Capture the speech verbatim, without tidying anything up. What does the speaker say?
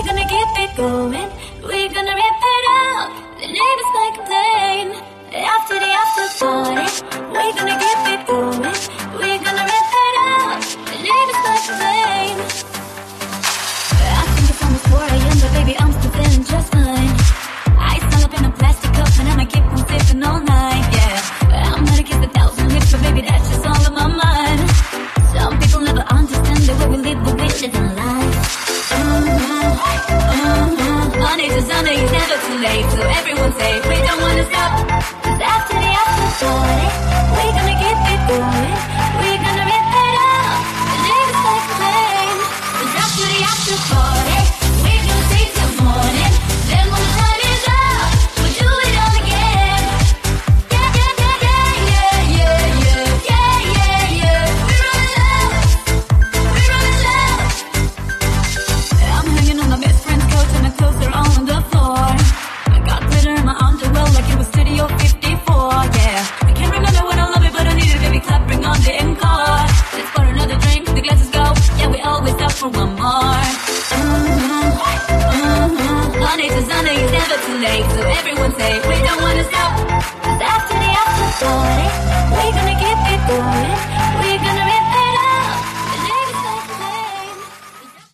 we gonna keep it going. We gonna rip it out. The neighbors like a plane. After the after party, we gonna keep it going.